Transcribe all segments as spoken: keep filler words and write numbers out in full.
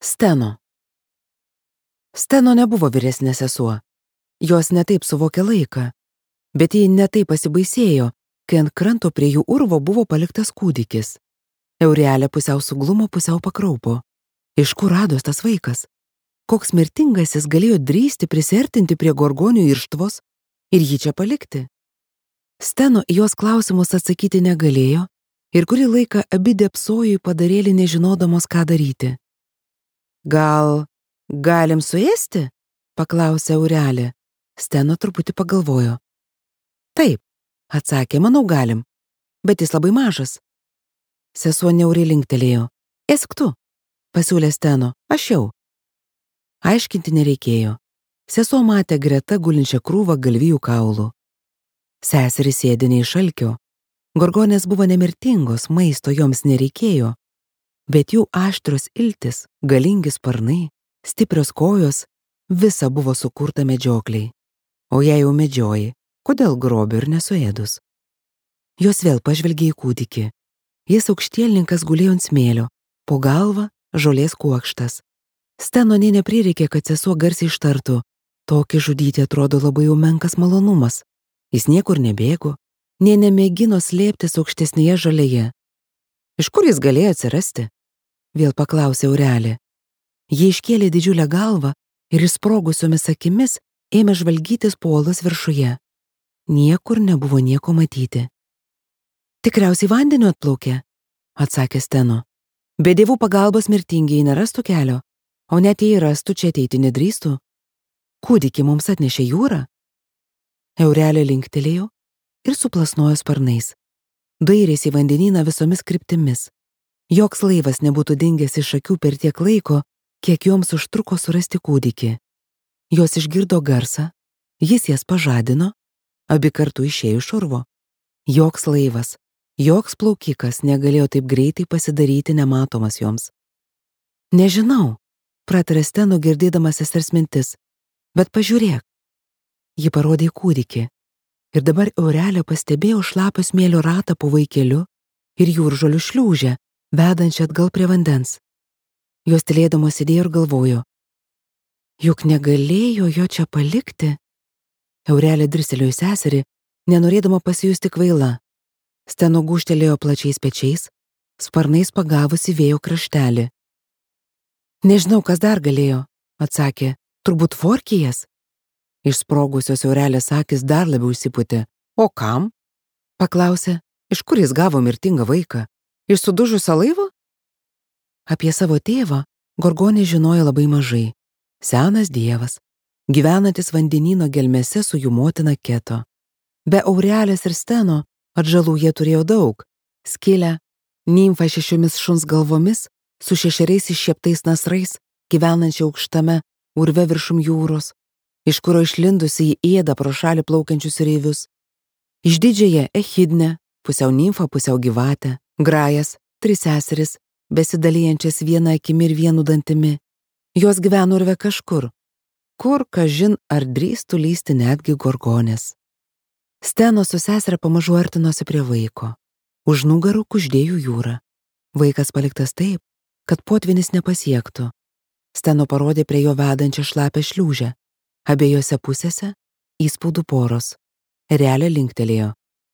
Steno. Steno nebuvo vyresnė sesuo. Jos netaip suvokė laiką, bet ji netaip pasibaisėjo, kai ant kranto prie jų urvo buvo paliktas kūdikis. Eurelė pusiau suglumo, pusiau pakraupo. Iš kur rados tas vaikas? Koks mirtingasis galėjo drįsti prisertinti prie gorgonių irštvos ir jį čia palikti? Steno į jos klausimus atsakyti negalėjo ir kurį laiką abi dėpsojo į padarėlį, nežinodamos, ką daryti. Gal galim suėsti? Paklausė Eurelė. Steno truputį pagalvojo. Taip, atsakė, manau galim, bet jis labai mažas. Sesuo niauriai linktelėjo. Ėsk tu, pasiūlė Steno, aš jau. Aiškinti nereikėjo. Sesuo matė greta gulinčią krūvą galvijų kaulų. Seserys sėdi nei šalkio. Gorgonės buvo nemirtingos, maisto joms nereikėjo, bet jų aštrios iltis, galingi sparnai, stiprios kojos, visa buvo sukurta medžiokliai. O jei jau medžioji, kodėl grobio ir nesuėdus? Jos vėl pažvelgė į kūdikį. Jis aukštielninkas gulėjo ant smėlio, po galva žolės kuokštas. Steno nė neprireikė, kad sesuo garsiai ištartų. Tokį žudyti atrodo labai jau menkas malonumas. Jis niekur nebėgo, nė nemėgino slėptis aukštesnėje žolėje. Iš kur jis galėjo atsirasti? Vėl paklausė Eurelė. Ji iškėlė didžiulę galvą ir išsprogusiomis akimis ėmė žvalgytis po uolos viršuje. Niekur nebuvo nieko matyti. Tikriausiai vandeniu atplaukė, atsakė Steno. Be dievų pagalbos mirtingieji nerastų kelio, o net jei rastų, čia ateiti nedrįstų. Kūdikį mums atnešė jūra. Eurelė linktelėjo ir suplasnojo sparnais. Dairėsi į vandenyną visomis kryptimis. Joks laivas nebūtų dingęs iš akių per tiek laiko, kiek joms užtruko surasti kūdikį. Jos išgirdo garsą, jis jas pažadino, abi kartu išėjo iš urvo. Joks laivas, joks plaukikas negalėjo taip greitai pasidaryti nematomas joms. Nežinau, pratarė Steno girdėdamas sesers mintis, bet pažiūrėk. Ji parodė kūdikį ir dabar Eurelė pastebėjo šlapio smėlio ratą po vaikeliu ir jūržolių šliūžę, vedančią atgal prie vandens. Jos tylėdamos sėdėjo ir galvojo. Juk negalėjo jo čia palikti. Eurelė dirselėjo į seserį, nenorėdama pasijusti kvaila. Steno gūžtelėjo plačiais pečiais, sparnais pagavusi vėjo kraštelį. Nežinau, kas dar galėjo, atsakė, turbūt Forkijas. Išsprogusios Eurelės akys dar labiau įsipūtė. O kam? Paklausė, iš kur jis gavo mirtingą vaiką? Iš sudužusio laivo? Apie savo tėvą Gorgonė žinojo labai mažai. Senas dievas, gyvenantis vandenyno gelmėse su jų motina Keto. Be Eurelės ir Steno atžalų jie turėjo daug. Skilę, nimfą šešiomis šuns galvomis, su šešeriais iššieptais nasrais, gyvenančią aukštame urve viršum jūros, iš kurio išlindusi į ėdą pro šalį plaukiančius reivius. Išdidžiąją Echidnę, pusiau nimfą, pusiau gyvatę, Grajas, tris seseris, besidalijančias vieną akimi ir vienu dantimi. Jos gyveno urve kažkur, kur, kažin, ar drįstų lysti netgi Gorgonės. Steno su seserė pamažu artinosi prie vaiko. Už nugarų kuždėjo jūra. Vaikas paliktas taip, kad potvynis nepasiektų. Steno parodė prie jo vedančią šlapę šliūžę. Abiejose pusėse įspaudų poros. Realė linktelėjo.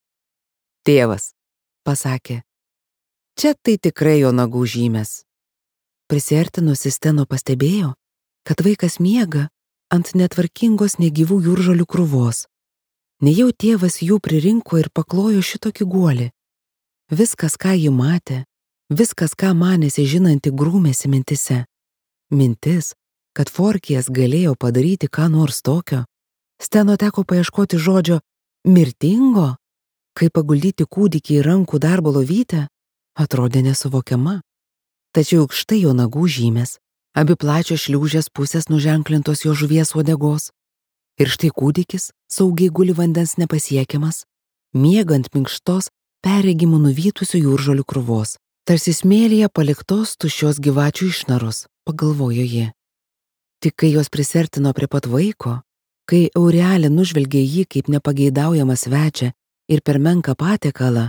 Tėvas, pasakė. Čia tai tikrai jo nagų žymės. Prisiartinusi Steno pastebėjo, kad vaikas miega ant netvarkingos negyvų jūržolių krūvos. Nejau tėvas jų pririnko ir paklojo šitokį guolį. Viskas, ką ji matė, viskas, ką manėsi žinanti, grūmėsi mintise. Mintis, kad Forkijas galėjo padaryti ką nors tokio. Steno teko paieškoti žodžio mirtingo, kai paguldyti kūdikį į rankų darbo lovytę, atrodė nesuvokiama. Tačiau juk štai jo nagų žymės, abi plačios šliūžės pusės nuženklintos jo žuvies uodegos. Ir štai kūdikis saugiai guli vandens nepasiekiamas, miegant minkštos, perregimų nuvytusių jūržolių krūvos, tarsi smėlyje paliktos tuščios gyvačių išnaros, pagalvojo ji. Tik kai jos prisertino prie pat vaiko, kai Eurelė nužvelgė jį kaip nepageidaujamą svečią ir per menką patiekalą,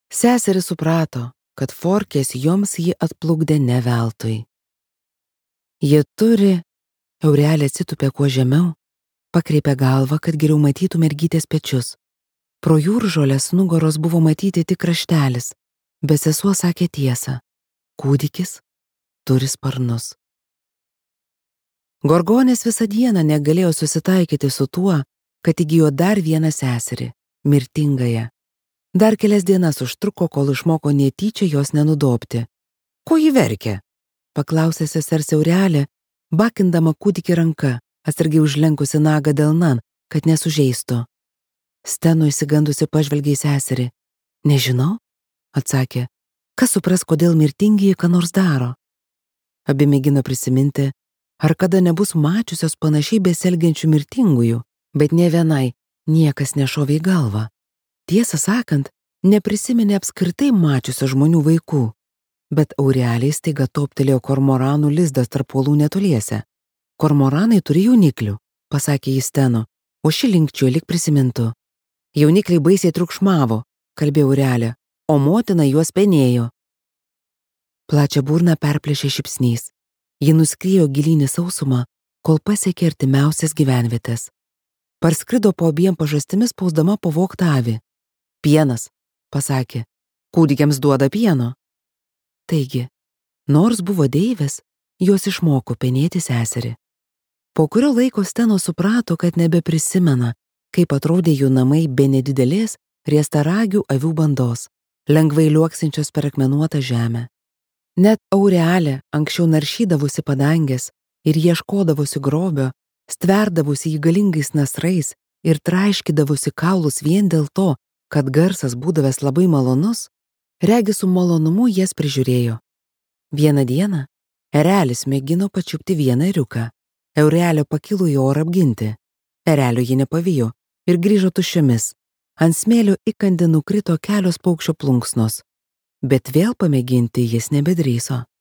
seseris suprato, kad Forkės joms jį atplukdė ne veltui. Jie turi, Aurelė atsitupė kuo žemiau, pakreipė galvą, kad geriau matytų mergytės pečius. Pro jūržolės nugaros buvo matyti tik kraštelis, bet sesuo sakė tiesą. Kūdikis turi sparnus. Gorgonės visą dieną negalėjo susitaikyti su tuo, kad įgijo dar vieną seserį, mirtingąją. Dar kelias dienas užtruko, kol išmoko netyčia jos nenudobti. Ko ji verkia? Paklausė sesers Aurelė, bakindama kūdikį ranka, atsargiai užlenkusi nagą delnan, kad nesužeistų. Steno įsigandusi pažvelgė į seserį. Nežinau, atsakė, kas supras, kodėl mirtingieji ką nors daro. Abi mėgino prisiminti, ar kada nebus mačiusios panašiai besielgiančių mirtingųjų, bet nė vienai niekas nešovė į galvą. Tiesą sakant, neprisiminė apskritai mačiusio žmonių vaikų, bet Aureliai staiga toptelėjo kormoranų lizdas tarp uolų netoliese. Kormoranai turi jauniklių, pasakė jis Steno, o ši linkčiojo lyg prisimintų. Jaunikliai baisiai triukšmavo, kalbėjo Aurelė, o motina juos penėjo. Plačią burną perplėšė šypsnys. Ji nuskriejo gilyn į sausumą, kol pasiekė artimiausias gyvenvietės. Parskrido po abiem pažastimis spausdama pavoktą avį. Pienas, pasakė, kūdikiams duoda pieno. Taigi, nors buvo deivės, jos išmoko penėti seserį. Po kurio laiko Steno suprato, kad nebeprisimena, kaip atrodė jų namai be nedidelės riestaragių avių bandos, lengvai liuoksinčios per akmenuotą žemę. Net Aurelė, anksčiau naršydavusi padangės ir ieškodavusi grobio, stverdavusi jį galingais nasrais ir traiškydavusi kaulus vien dėl to, kad garsas būdavęs labai malonus, regis su malonumu jas prižiūrėjo. Vieną dieną erelis mėgino pačiupti vieną ėriuką. Aurelė pakilo į orą apginti. Erelio ji nepavijo ir grįžo tuščiomis. Ant smėlio įkandė nukrito kelios paukščio plunksnos. Bet vėl pamėginti jis nebedrįso.